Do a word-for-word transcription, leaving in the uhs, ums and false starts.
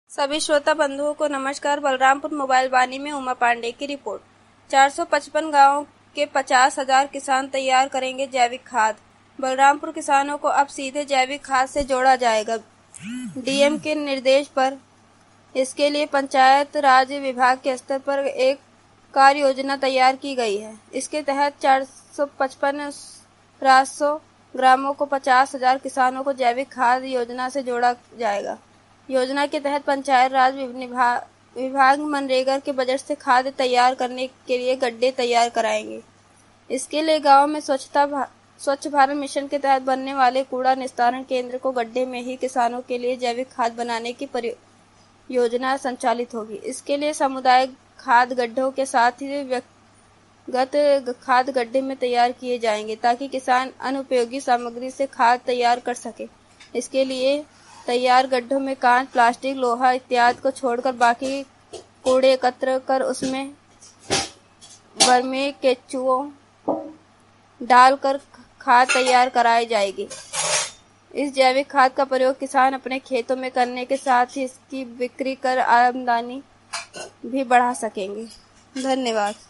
सभी श्रोता बंधुओं को नमस्कार। बलरामपुर मोबाइल वाणी में उमा पांडे की रिपोर्ट। चार सौ पचपन गाँव के पचास हजार किसान तैयार करेंगे जैविक खाद। बलरामपुर किसानों को अब सीधे जैविक खाद से जोड़ा जाएगा। डीएम के निर्देश पर इसके लिए पंचायत राज विभाग के स्तर पर एक कार्य योजना तैयार की गई है। इसके तहत चार सौ पचपन रासो ग्रामों को पचास हजार किसानों को जैविक खाद योजना से जोड़ा जाएगा। योजना के तहत पंचायत राज विभाग मनरेगा के बजट से खाद तैयार करने के लिए गड्ढे तैयार कराएंगे। इसके लिए गांव में स्वच्छता भा, स्वच्छ भारत मिशन के तहत बनने वाले कूड़ा निस्तारण केंद्र को गड्ढे में ही किसानों के लिए जैविक खाद बनाने की योजना संचालित होगी। इसके लिए सामुदायिक खाद गड्ढों के साथ ही व्यक्तिगत खाद गड्ढे में तैयार किए जाएंगे ताकि किसान अनुपयोगी सामग्री से खाद तैयार कर सके। इसके लिए तैयार गड्ढों में कांच, प्लास्टिक, लोहा इत्यादि को छोड़कर बाकी कूड़े एकत्र कर उसमें वर्मी केचुओं डालकर खाद तैयार कराई जाएगी। इस जैविक खाद का प्रयोग किसान अपने खेतों में करने के साथ ही इसकी बिक्री कर आमदनी भी बढ़ा सकेंगे। धन्यवाद।